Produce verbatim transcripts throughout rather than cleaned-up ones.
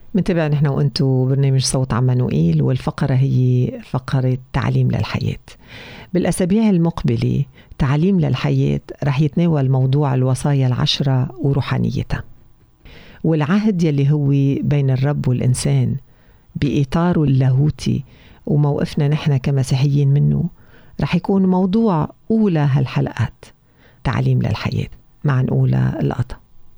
منتابع نحن وانتو برنامج صوت عمانوئيل، والفقرة هي فقرة تعليم للحياة. بالأسابيع المقبلة تعليم للحياة رح يتناول موضوع الوصايا العشرة وروحانيتها، والعهد يلي هو بين الرب والإنسان بإطاره اللاهوتي وموقفنا نحن كمسيحيين منه. رح يكون موضوع أولى هالحلقات تعليم للحياة. مع أولى القطع.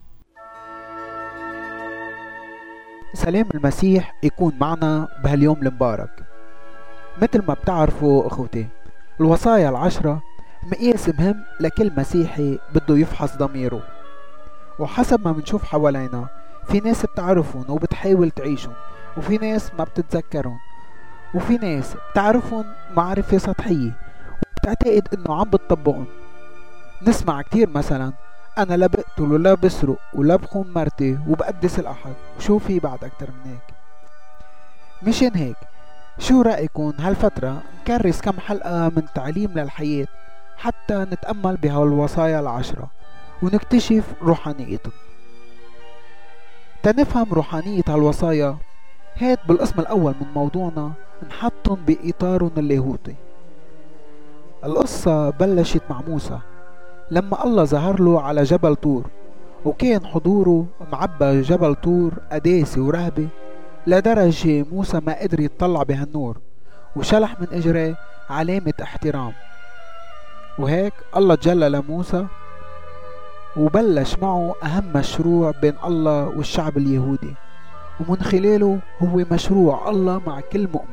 سلام المسيح يكون معنا بهاليوم المبارك. مثل ما بتعرفوا أخوتي، الوصايا العشرة مقياس مهم لكل مسيحي بده يفحص ضميره، وحسب ما بنشوف حوالينا في ناس بتعرفهم وبتحاول تعيشهم، وفي ناس ما بتتذكرهم، وفي ناس بتعرفهم معرفة سطحية وبتعتقد انه عم بتطبقهم. نسمع كتير مثلا انا لا بقتل ولا بسرق ولا بخون مرتي وبقدس الاحد، وشو في بعد اكتر من هيك؟ مشان هيك شو رأيكم هالفترة نكرس كم حلقة من تعليم للحياة حتى نتأمل بهالوصايا العشرة ونكتشف روحانيتهم. تنفهم روحانية هالوصايا هاد بالقسم الأول من موضوعنا نحطهم بإطارهم اللاهوتي. القصة بلشت مع موسى لما الله ظهر له على جبل طور، وكان حضوره معبى جبل طور قداسة ورهبة لدرجة موسى ما قدر يتطلع بهالنور، وشلح من اجريه علامة احترام. وهيك الله تجلى لموسى وبلش معه أهم مشروع بين الله والشعب اليهودي، ومن خلاله هو مشروع الله مع كل مؤمن.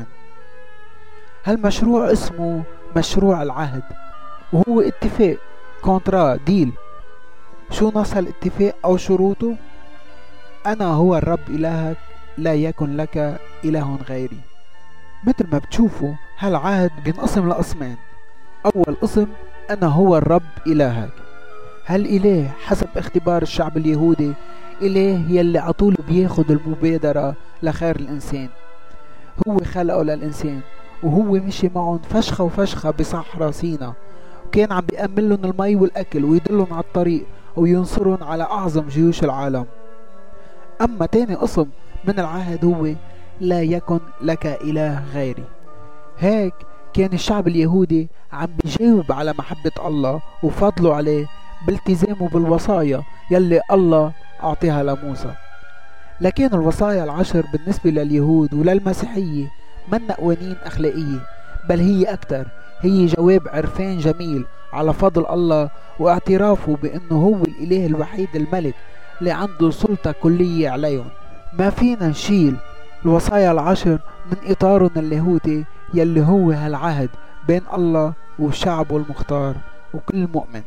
هالمشروع اسمه مشروع العهد، وهو اتفاق كونترا ديل. شو نص هالاتفاق أو شروطه؟ أنا هو الرب إلهك، لا يكن لك إله غيري. مثل ما بتشوفوا هالعهد بينقسم لقسمين. أول قسم أنا هو الرب إلهك. هالإله حسب اختبار الشعب اليهودي إله يلي عطوله بياخد المبادرة لخير الإنسان. هو خلقه للإنسان، وهو مشي معهم فشخة وفشخة بصحراء سينا، وكان عم بيأمن لهم المي والأكل ويدلهم على الطريق وينصرهم على أعظم جيوش العالم. أما تاني قسم من العهد هو لا يكن لك إله غيري. هيك كان الشعب اليهودي عم بيجاوب على محبة الله وفضله عليه بالتزامه بالوصايا يلي الله أعطيها لموسى. لكن الوصايا العشر بالنسبة لليهود وللمسيحية من قوانين أخلاقية، بل هي أكتر هي جواب عرفان جميل على فضل الله واعترافه بأنه هو الإله الوحيد الملك اللي عنده سلطة كلية عليهم. ما فينا نشيل الوصايا العشر من إطارهم اللاهوتي يلي هو هالعهد بين الله وشعبه المختار وكل مؤمن.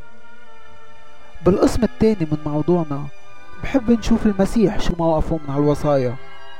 بالقسم الثاني من موضوعنا بحب نشوف المسيح شو موقفه من هالوصايا.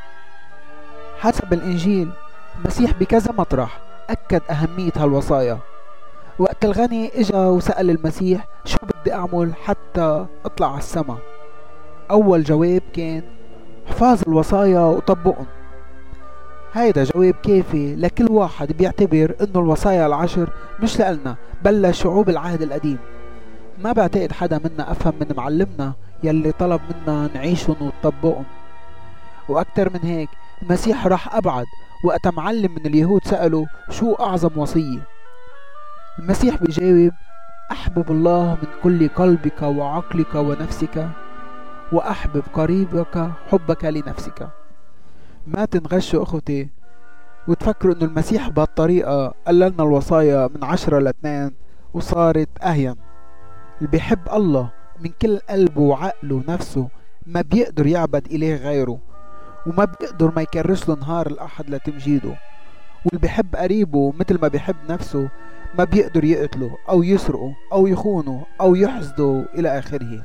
حسب الإنجيل المسيح بكذا مطرح أكد أهمية هالوصايا. وقت الغني إجا وسأل المسيح شو بدي أعمل حتى أطلع على السما، أول جواب كان حفاظ الوصايا وطبقهم. هيدا جواب كافي لكل واحد بيعتبر انه الوصايا العشر مش لألنا بل لشعوب العهد القديم. ما بعتقد حدا منا أفهم من معلمنا يلي طلب منا نعيشهم ونطبقهم. وأكتر من هيك المسيح راح أبعد وقت معلم من اليهود سأله شو أعظم وصية. المسيح بيجاوب أحبب الله من كل قلبك وعقلك ونفسك، وأحبب قريبك حبك لنفسك. ما تنغشوا أخوتي وتفكروا أنه المسيح بهالطريقة قللنا الوصايا من عشرة لاثنين وصارت أهين. اللي بيحب الله من كل قلبه وعقله ونفسه ما بيقدر يعبد إله غيره، وما بيقدر ما يكرس له نهار الأحد لتمجيده. واللي بيحب قريبه مثل ما بيحب نفسه ما بيقدر يقتله أو يسرقه أو يخونه أو يحسده إلى آخره.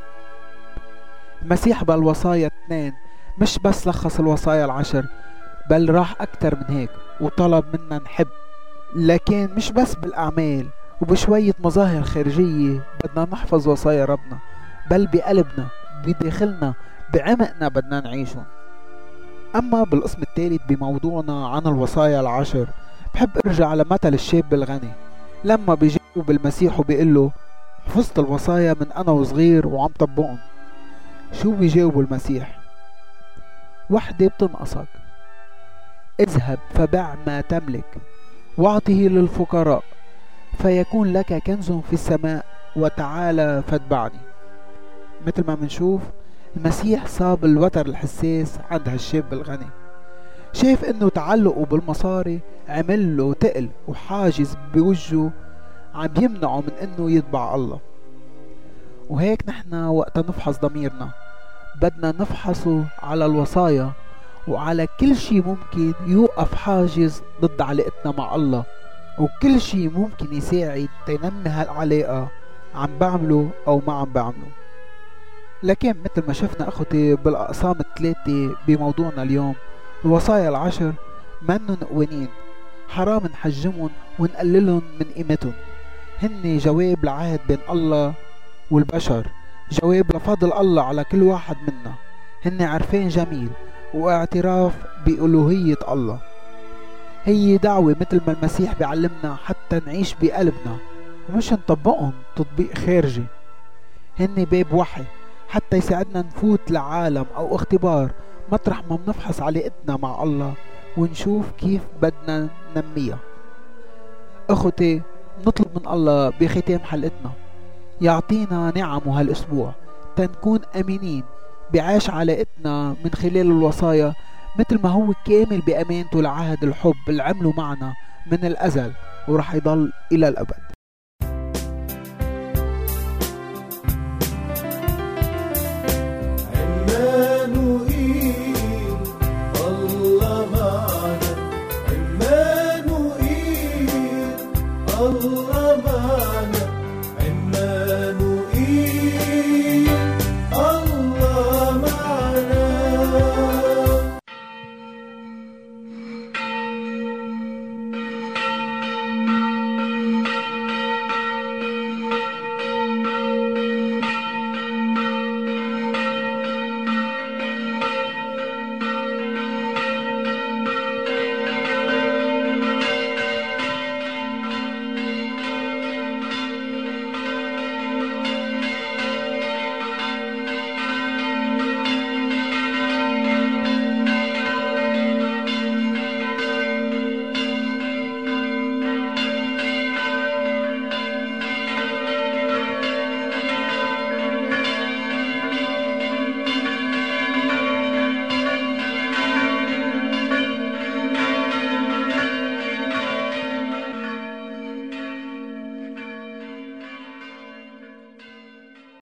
المسيح بالوصايا اثنين مش بس لخص الوصايا العشر، بل راح أكتر من هيك وطلب منا نحب. لكن مش بس بالأعمال وبشوية مظاهر خارجية بدنا نحفظ وصايا ربنا، بل بقلبنا بداخلنا بعمقنا بدنا نعيشهم. أما بالقسم الثالث بموضوعنا عن الوصايا العشر بحب ارجع لمثل الشاب الغني لما بيجاوب المسيح وبيقول له حفظت الوصايا من أنا وصغير وعم طبقهم. شو بيجاوب المسيح؟ وحدة بتنقصك. اذهب فبع ما تملك واعطه للفقراء فيكون لك كنز في السماء وتعالى فاتبعني. مثل ما منشوف المسيح صاب الوتر الحساس عند هالشاب الغني، شايف انه تعلقه بالمصاري عمل له تقل وحاجز بوجهه عم يمنعه من انه يتبع الله. وهيك نحن وقت نفحص ضميرنا بدنا نفحصه على الوصايا وعلى كل شي ممكن يوقف حاجز ضد علاقتنا مع الله، وكل شي ممكن يساعد تنمي هالعلاقة عم بعمله او ما عم بعمله. لكن مثل ما شفنا اخوتي بالاقسام الثلاثة بموضوعنا اليوم، الوصايا العشر منن قوانين حرام نحجمهم ونقللهم من قيمتهم. هن جواب لعهد بين الله والبشر، جواب لفضل الله على كل واحد منا. هن عرفان جميل واعتراف بألوهية الله. هي دعوة مثل ما المسيح بيعلمنا حتى نعيش بقلبنا ومش نطبقهم تطبيق خارجي. هن باب وحي حتى يساعدنا نفوت لعالم او اختبار مطرح ما بنفحص علاقتنا مع الله ونشوف كيف بدنا ننميها. اخوتي نطلب من الله بختام حلقتنا يعطينا نعمه هالاسبوع تنكون امينين بعيش علاقتنا من خلال الوصايا مثل ما هو كامل بامانته لعهد الحب اللي عمله معنا من الازل ورح يضل الى الابد.